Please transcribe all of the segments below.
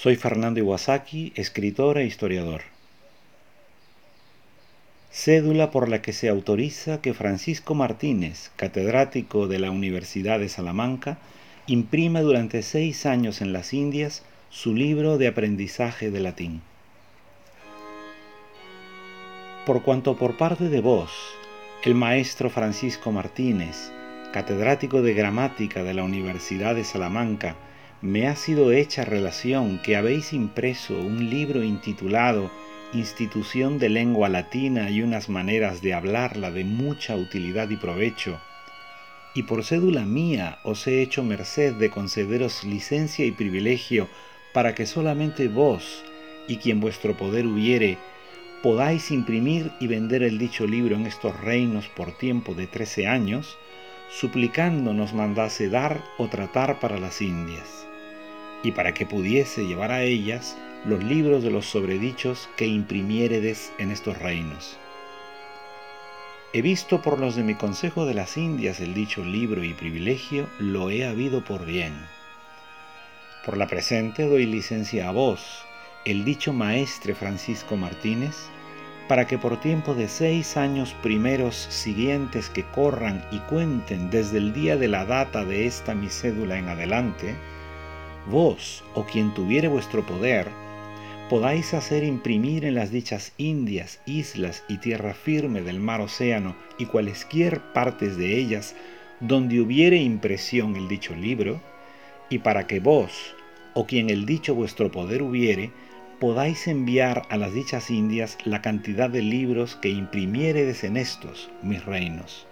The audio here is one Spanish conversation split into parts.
Soy Fernando Iwasaki, escritor e historiador. Cédula por la que se autoriza que Francisco Martínez, catedrático de la Universidad de Salamanca, imprima durante 6 años en las Indias su libro de aprendizaje de latín. Por cuanto por parte de vos, el maestro Francisco Martínez, catedrático de gramática de la Universidad de Salamanca, me ha sido hecha relación que habéis impreso un libro intitulado Institución de Lengua Latina y unas maneras de hablarla de mucha utilidad y provecho, y por cédula mía os he hecho merced de concederos licencia y privilegio para que solamente vos y quien vuestro poder hubiere podáis imprimir y vender el dicho libro en estos reinos por tiempo de 13 años, suplicando nos mandase dar o tratar para las Indias, y para que pudiese llevar a ellas los libros de los sobredichos que imprimiéredes en estos reinos. He visto por los de mi consejo de las Indias el dicho libro y privilegio, lo he habido por bien. Por la presente doy licencia a vos, el dicho maestre Francisco Martínez, para que por tiempo de 6 años primeros siguientes que corran y cuenten desde el día de la data de esta mi cédula en adelante, vos o quien tuviere vuestro poder, podáis hacer imprimir en las dichas Indias, islas y tierra firme del mar océano y cualesquier partes de ellas donde hubiere impresión el dicho libro, y para que vos o quien el dicho vuestro poder hubiere, podáis enviar a las dichas Indias la cantidad de libros que imprimiéredes en estos, mis reinos.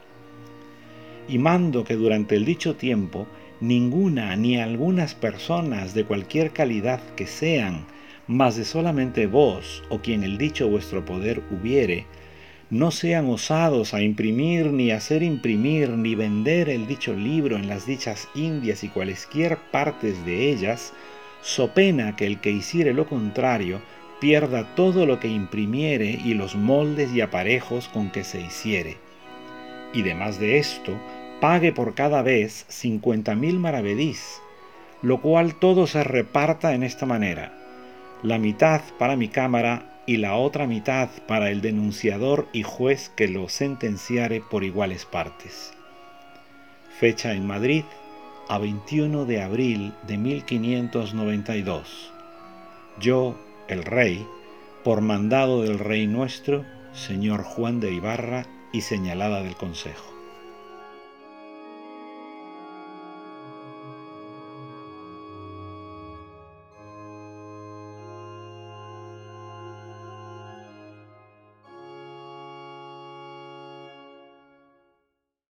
Y mando que durante el dicho tiempo, ninguna ni algunas personas de cualquier calidad que sean, mas de solamente vos o quien el dicho vuestro poder hubiere, no sean osados a imprimir, ni hacer imprimir, ni vender el dicho libro en las dichas Indias y cualesquier partes de ellas, so pena que el que hiciere lo contrario pierda todo lo que imprimiere y los moldes y aparejos con que se hiciere. Y demás de esto, pague por cada vez 50,000 maravedís, lo cual todo se reparta en esta manera: la mitad para mi cámara y la otra mitad para el denunciador y juez que lo sentenciare por iguales partes. Fecha en Madrid, a 21 de abril de 1592. Yo, el rey, por mandado del rey nuestro, señor Juan de Ibarra y señalada del Consejo.